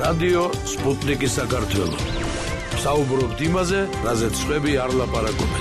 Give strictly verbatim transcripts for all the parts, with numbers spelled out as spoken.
რადიო სპუტნიკი საქართველო. საუბრობთ იმაზე, რაზეც სხვები არ ლაპარაკობენ.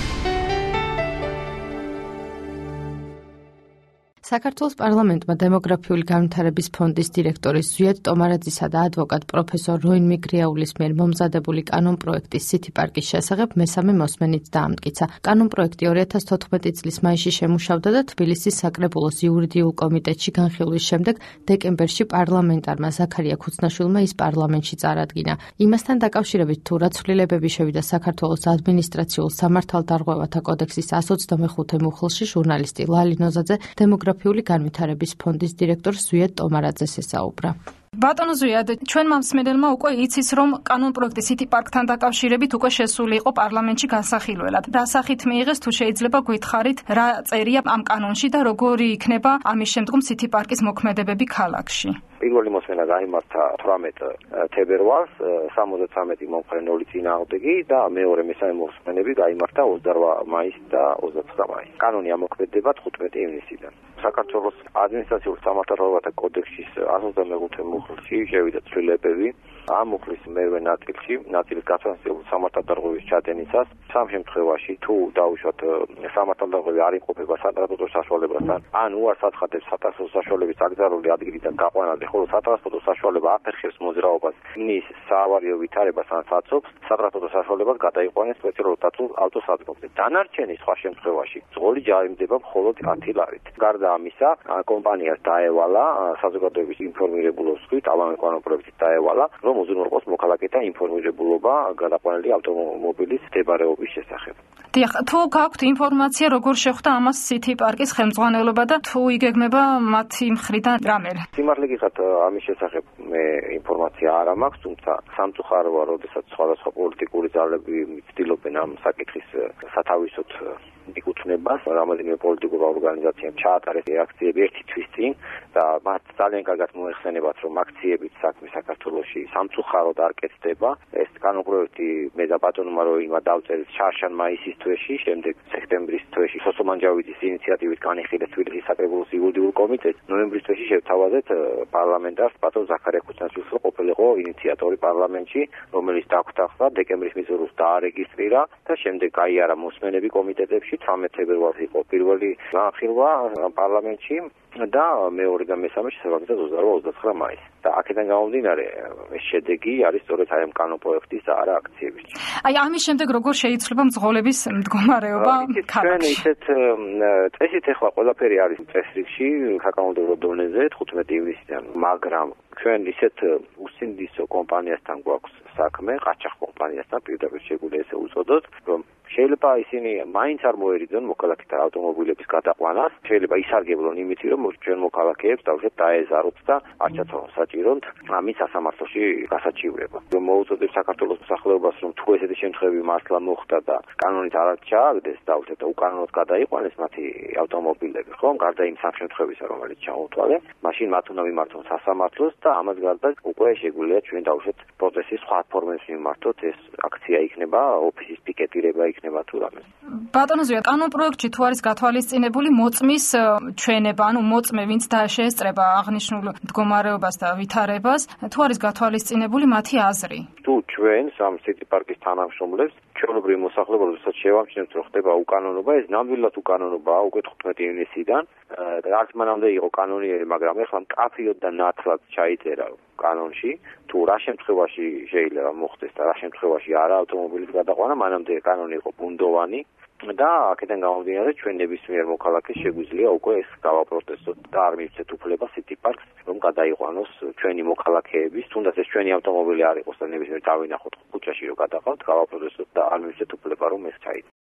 საქართველოს პარლამენტმა დემოგრაფიული განვითარების ფონდის დირექტორი ზვიად ტომარაძისა და ადვოკატ პროფესორ როინ მიგრიაულის მიერ მომზადებული კანონპროექტის სითი პარკის შესახებ მესამე მოსმენით დაამტკიცა. კანონპროექტი ორი ათას თოთხმეტი წლის მაისში შემუშავდა და თბილისის საკრებულოს იურიდიულ კომიტეტში განხილვის შემდეგ დეკემბერში პარლამენტარმა ზაქარია ქუცნაშვილმა ის პარლამენტში წარადგინა. იმასთან დაკავშირებით თუ რა ცვლილებები შევიდა საქართველოს ადმინისტრაციულ სამართალდარღვევათა კოდექსის ას ოცდამეხუთე მუხლში, ჟურნალისტი ლალი ნოზაძე დემოგრაფიული განვითარების ფონდის დირექტორ ზვიად ტომარაძეს ესაუბრა. ბატონო ზვიად, ჩვენმა მსმენელმა უკვე იცის, რომ კანონპროექტი სიტი პარკთან დაკავშირებით უკვე შესული იყო პარლამენტში განსახილველად. რა სახით მიიღეს, თუ შეიძლება გითხარით, რა წერია ამ კანონში და როგორი იქნება ამის შემდგომ სიტი პარკის მოქმედებები ქალაქში? პირველი მოსმენა გაიმართა თვრამეტ თებერვალს, სამოცდათვრამეტი მომხრე ნული წინააღმდეგი და მეორე მესამე მოსმენები გაიმართა ოცდარვა მაისს და ოცდაცხრა მაისს. კანონი ამოქმედება თხუთმეტი ივნისიდან. საქართველოს ადმინისტრაციულ სამართალდარღვევათა კოდექსის ას ოცდამეხუთე მუხლში შევიდა ცვლილებები. ამ მუხლის მერვე ნაწილში, ნაწილის გაფანსებულ სამართალდარღვევის ჩადენისას, სამ შემთხვევაში თუ დაუშვათ სამართალდარღვევი არ იმყოფება სატრანსპორტო საშუალებასთან, ან უარს აცხადებს სატრანსპორტო საშუალების აკრძალული ადგილიდან გაყვანაზე, ხოლო სატრანსპორტო საშუალება აფერხებს მოძრაობას, ნის საავარიო ვითარებას ან საცობს, სატრანსპორტო საშუალებას გადაიყვანეს სპეციალურ დაცულ ავტოსადგურზე. დანარჩენი სხვა შემთხვევაში ძღოლი ჯარიმდება მხოლოდ ათი ლარით. გარდა ამისა, კომპანიას დაევალა საზოგადოების ინფორმირებულობის ქვით, ამ კანონპროექტით დაევალა, რომ უზრუნველყოს მოქალაქეთა ინფორმირებულობა გადაყვანილი ავტომობილის მდებარეობის შესახებ. დიახ, თუ გაქვთ ინფორმაცია, როგორ შეხვდა ამას სიტი პარკის ხელმძღვანელობა და თუ იგეგმება მათი მხრიდან რამე? სიმართლე გითხრათ, ამის შესახებ მე ინფორმაცია არ მაქვს, თუმცა სამწუხაროა, როდესაც სხვადასხვა პოლიტიკური ძალები ცდილობენ ამ საკითხის სათავისოთ იკუთვნებას, რამოდენიმე პოლიტიკურ ორგანიზაციამ ჩაატარეს აქციები ერთი თვის წინ და მათ ძალიან კარგად მოეხსენებათ, რომ აქციებით საქმე საქართველოში სამწუხაროდ არ კეთდება. ეს კანონპროექტი მე და ბატონმა როინმა დავწერეთ შარშან-მაისის თვეში, შემდეგ სექტემბრის თვეში სოსო მანჯავიძის ინიციატივით განიხილეთ თბილისის საკრებულოს იურიდიულ კომიტეტს. ნოემბრის თვეში შევთავაზეთ პარლამენტარს ბატონ ზაქარია ქუცნაშვილს, რომ ყოფილიყო ინიციატორი პარლამენტში, რომელიც დაგვთანხმდა, დეკემბრის მიწურულს დაარეგისტრირა და შემდეგ გაიარა მოსმენები კომიტეტებში. თვრამეტ თებერვალს იყო პირველი განხილვა პარლამენტში და მეორე და მესამე შესაბამისად ოცდარვა ოცდაცხრა მაისს. და აქედან გამომდინარე, ეს შედეგი არის სწორედ აი ამ კანონპროექტის და არა აქციების. აი ამის შემდეგ როგორ შეიცვლება მძღოლების მდგომარეობა ქალაქში? ისეთ წესით ახლა ყველაფერი არის წესრიგში, საკანონმდებლო დონეზე თხუთმეტი ივნისიდან, მაგრამ ჩვენ ისეთ უსინდისო კომპანიასთან გვაქვს საქმე, ყაჩაღ კომპანიასთან, პირდაპირ შეგვიძლია ესე უწოდოთ, რომ შეიძლება ისინი მაინც არ მოერიდონ მოქალაქეთა ავტომობილების გადაყვანას, შეიძლება ისარგებლონ იმით, რომ ჩვენ მოქალაქეებს დავუშვათ დაეზაროთ და არ ჩაცვალონ საჭიროდ ამის სასამართლოში გასაჩივრება. რომ მოუწოდებს საქართველოს მოსახლეობას, რომ თუ ესეთი შემთხვევები მართლა მოხდა და კანონით არ ჩააგდეს დავუშვათ და უკანონოდ გადაიყვანეს მათი ავტომობილები, ხომ? გარდა იმ სამ შემთხვევისა, რომელიც ჩაუთვალე, მაშინ მათ უნდა მიმართონ სასამართლოს და ამას გარდა უკვე შეგვიძლია ჩვენ დავუშვათ პროცესის სხვა ფორმებს მიმართოთ, ეს აქცია იქნება, ოფისის პიკეტირება იქნება თუ რამე. ბატონო ზვიად, კანონპროექტში თუ არის გათვალისწინებული მოწმის ჩვენება, ანუ მოწმე, ვინც დაესწრება აღნიშნულ მდგომარეობას და ვითარებას, თუ არის გათვალისწინებული მათი აზრი? თუ ჩვენს ამ სიტი პარკის თანამშრომლებს ჩვეულებრივი მოსახლეობა, როდესაც შევამჩნევთ, რომ ხდება უკანონობა, ეს ნამდვილად უკანონობაა უკვე თხუთმეტი ივნისიდან. არც მანამდე იყო კანონიერი, მაგრამ ეხლა მკაფიოდ და ნათლად ჩაიწერა კანონში, თუ რა შემთხვევაში შეიძლება მოხდეს და რა შემთხვევაში არა ავტომობილის გადაყვანა, მანამდე კანონი იყო ბუნდოვანი და აქედან გამომდინარე ჩვენ ნებისმიერ მოქალაქეს შეგვიძლია უკვე ეს გავაპროცესოთ და არ მივცეთ უფლება სიტი პარკს, რომ გადაიყვანოს ჩვენი მოქალაქეების, თუნდაც ეს ჩვენი ავტომობილი არ იყოს და ნებისმიერ დავინახოთ ქუჩაში რომ გადაყავთ, გავაპროცესოთ და არ მივცეთ უფლება რომ ეს ჩაიწეროს.